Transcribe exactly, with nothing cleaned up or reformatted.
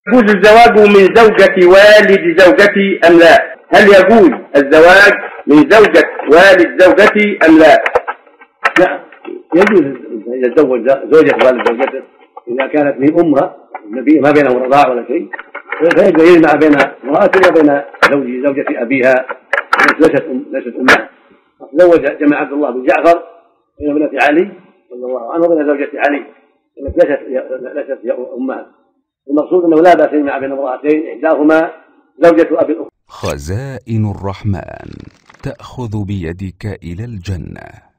يجوز الزواج من زوجة والد زوجتي أم لا؟ هل يجوز الزواج من زوجة والد زوجتي أم لا؟ نعم يجوز أن يتزوج زوجة والد زوجته إذا كانت من أمها ما بينهم رضاع ولا شيء، فيجب أن يجمع بين امرأته وبين زوج زوجة أبيها ليست ليست أمها. تزوج جمع عبد الله بن جعفر بين ابنة علي رضي الله عنه وبين زوجة علي التي ليست ليست أمها. المقصود أنه لا بأس يجمع بين امرأتين إحداهما زوجة أبي الأخرى. خزائن الرحمن تأخذ بيدك إلى الجنة.